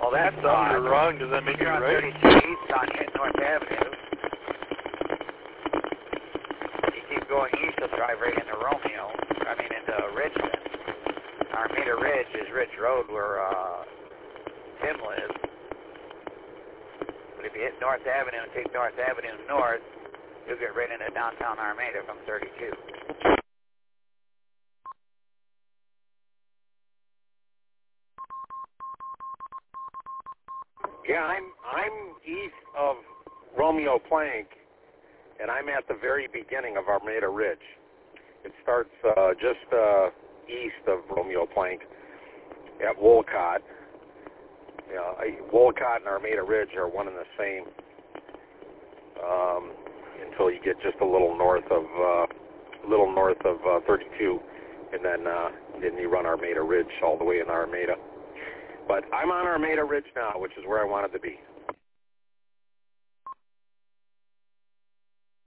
Well, that's If you're wrong, does that make you you're on right? 32 East on North Avenue. You keep going east, you'll drive right into Romeo. Into Richmond. Armada Ridge is Ridge Road where Tim lives. But if you hit North Avenue and take North Avenue north, you'll get right into downtown Armada from 32. Yeah, I'm east of Romeo Plank, and I'm at the very beginning of Armada Ridge. It starts just east of Romeo Plank at Wolcott. Wolcott and Armada Ridge are one and the same until you get just a little north of 32, and then you run Armada Ridge all the way in Armada. But I'm on Armada Ridge now, which is where I wanted to be.